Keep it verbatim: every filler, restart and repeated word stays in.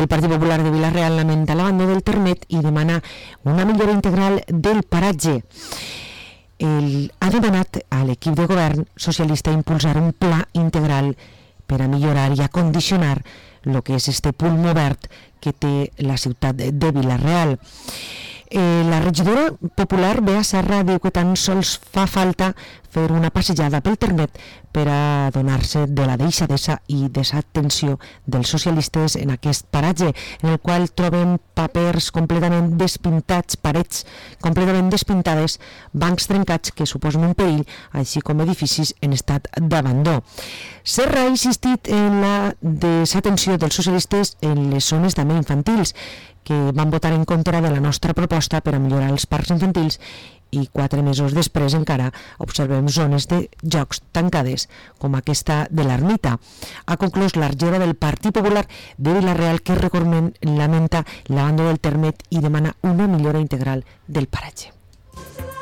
del Partit Popular de Vila-real lamenta l'abandó del Termet i demana una millora integral del paratge. El, ha demanat a l'equip de govern socialista impulsar un pla integral per a millorar i acondicionar el que és este pulmó verd que té la ciutat de Vila-real. Eh, la regidora popular Bea Serra diu que tan sols fa falta fer una passejada pel Termet per a donar-se de la deixadesa i desatenció dels socialistes en aquest paratge, en el qual trobem papers completament despintats, parets completament despintades, bancs trencats que suposen un perill, així com edificis en estat d'abandó. Serra ha insistit en la desatenció dels socialistes en les zones també infantils, que van votar en contra de la nostra proposta per a millorar els parcs infantils, i quatre mesos després encara observem zones de jocs tancades com aquesta de l'Ermita. Ha conclòs la regidora del Partit Popular de Vila-real, que recordem lamenta l'abandó del Termet i demana una millora integral del paratge.